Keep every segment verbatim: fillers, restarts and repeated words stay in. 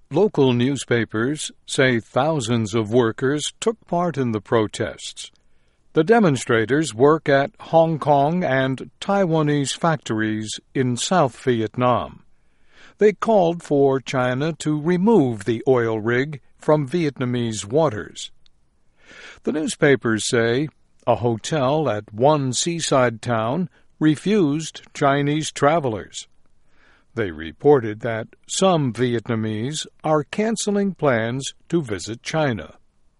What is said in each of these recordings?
Local newspapers say thousands of workers took part in the protests. The demonstrators work at Hong Kong and Taiwanese factories in South Vietnam. They called for China to remove the oil rig from Vietnamese waters. The newspapers say a hotel at one seaside town refused Chinese travelers. They reported that some Vietnamese are canceling plans to visit China.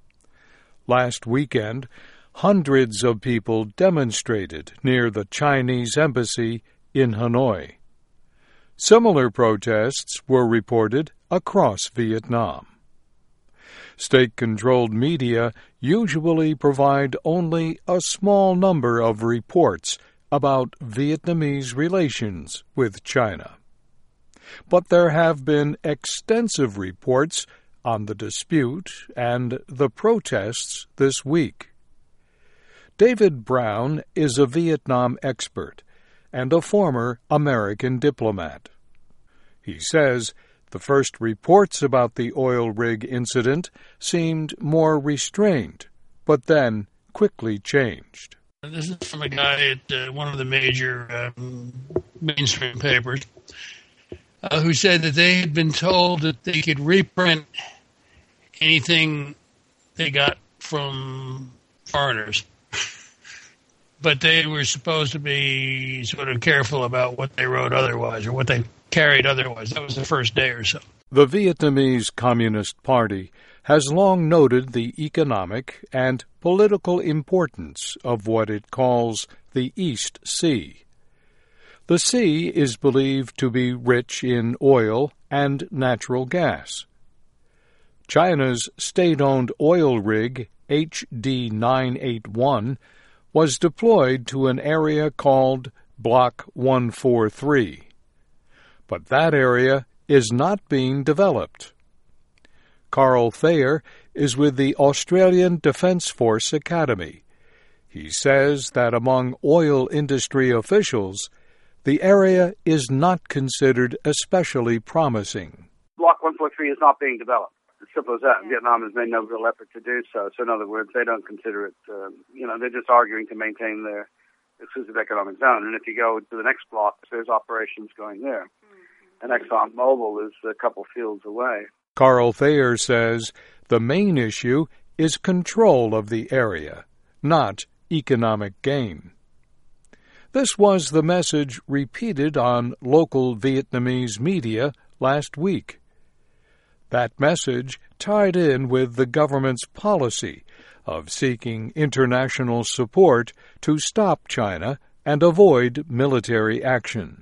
Last weekend, hundreds of people demonstrated near the Chinese embassy in Hanoi. Similar protests were reported across Vietnam. State-controlled media usually provide only a small number of reports about Vietnamese relations with China. But there have been extensive reports on the dispute and the protests this week. David Brown is a Vietnam expert and a former American diplomat. He says the first reports about the oil rig incident seemed more restrained, but then quickly changed. This is from a guy at uh, one of the major um, mainstream papers uh, who said that they had been told that they could reprint anything they got from foreigners. But they were supposed to be sort of careful about what they wrote otherwise or what they carried otherwise. That was the first day or so. The Vietnamese Communist Party has long noted the economic and political importance of what it calls the East Sea. The sea is believed to be rich in oil and natural gas. China's state-owned oil rig H D nine eighty-one was deployed to an area called Block one forty-three. But that area is not being developed. Carl Thayer is with the Australian Defence Force Academy. He says that among oil industry officials, the area is not considered especially promising. Block one forty-three is not being developed. As simple as that. Vietnam has made no real effort to do so. So in other words, they don't consider it, uh, you know, they're just arguing to maintain their exclusive economic zone. And if you go to the next block, there's operations going there. And ExxonMobil is a couple fields away. Carl Thayer says the main issue is control of the area, not economic gain. This was the message repeated on local Vietnamese media last week. That message tied in with the government's policy of seeking international support to stop China and avoid military action.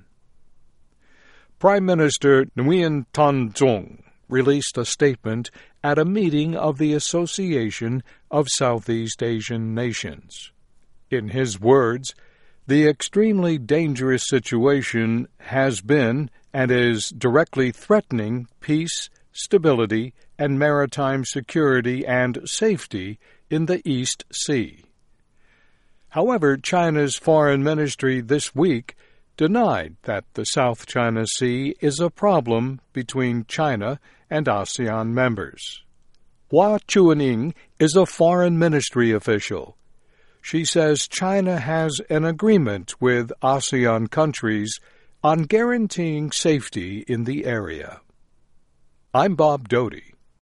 Prime Minister Nguyen Thanh Dung released a statement at a meeting of the Association of Southeast Asian Nations. In his words, the extremely dangerous situation has been and is directly threatening peace, stability, and maritime security and safety in the East Sea. However, China's foreign ministry this week denied that the South China Sea is a problem between China and ASEAN members. Hua Chuanying is a foreign ministry official. She says China has an agreement with ASEAN countries on guaranteeing safety in the area. I'm Bob Doty.